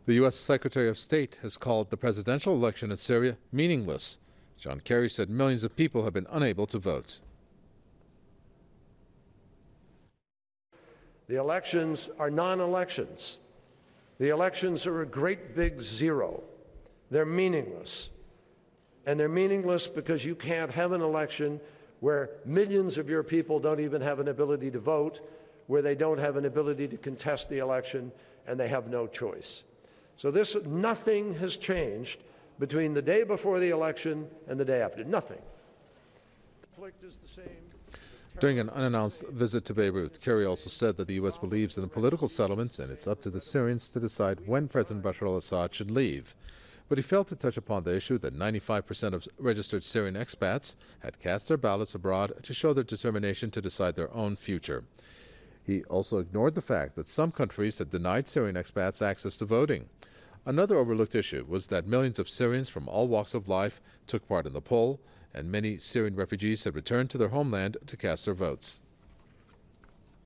The U.S. Secretary of State has called the presidential election in Syria meaningless. John Kerry said millions of people have been unable to vote. The elections are non-elections. The elections are a great big zero. They're meaningless. And they're meaningless because you can't have an election where millions of your people don't even have an ability to vote, where they don't have an ability to contest the election, and they have no choice. So nothing has changed between the day before the election and the day after. Nothing. The conflict is the same. During an unannounced visit to Beirut, Kerry also said that the U.S. believes in a political settlement and it's up to the Syrians to decide when President Bashar al-Assad should leave. But he failed to touch upon the issue that 95% of registered Syrian expats had cast their ballots abroad to show their determination to decide their own future. He also ignored the fact that some countries had denied Syrian expats access to voting. Another overlooked issue was that millions of Syrians from all walks of life took part in the poll, and many Syrian refugees had returned to their homeland to cast their votes.